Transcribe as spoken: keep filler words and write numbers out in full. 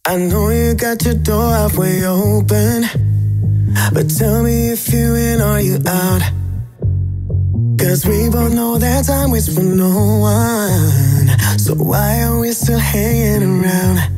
I know you got your door halfway open, but tell me if you in or you out. Cause we both know that time waits for no one. So why are we still hanging around?